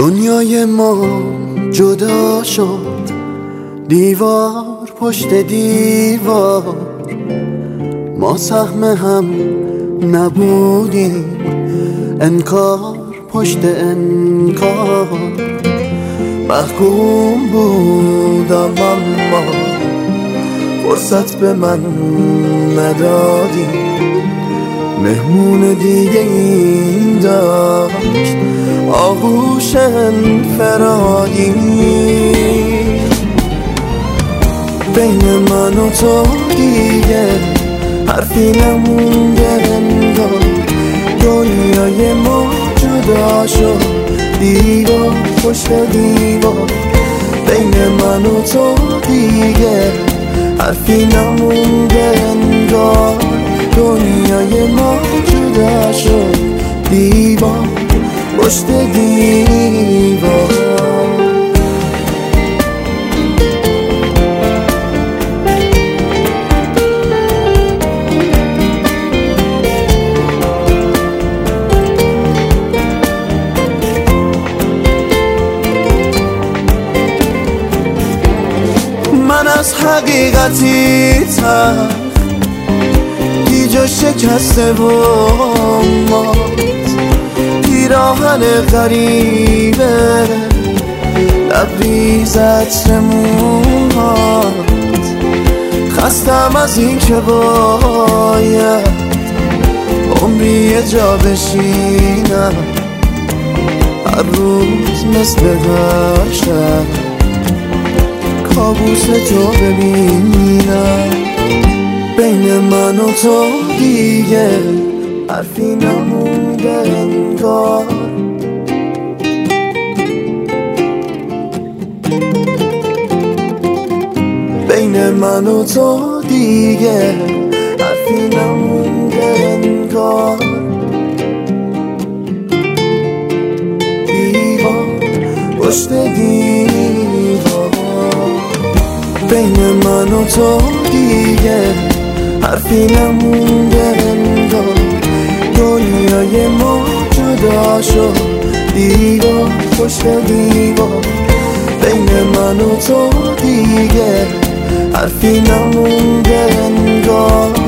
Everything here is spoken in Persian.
دنیای ما جدا شد، دیوار پشت دیوار، ما سهم هم نبودیم، انکار پشت انکار. محکوم بودم اما فرصت به من ندادی، مهمون دیگه این داشت آغوش انفرادی. بین من و تو دیگه حرفی نمونده، انگار دنیای ما جدا شد، دیوار پشت دیوار. بین من و تو دیگه حرفی نمونده، انگار دنیای ما جدا شد، دیوار پشت دیوار. من از حقیقتی تر دیجا شکسته و مات، پیراهن غریبه لبریز عطر موهات. خستم از این که باید عمری یه جا بشینم، هر روز مثل هر شب کابوس تو ببینم. بین من و تو دیگه حرفی نمونده، انگار بین من و تو دیگه حرفی نمونده، انگار دیوار پشت دیوار. بین من و تو دیگه حرفی نمونده، انگار دنیای ما جدا شد، دیوار پشت دیوار. بین من و تو دیگه حرفی نمونده، انگار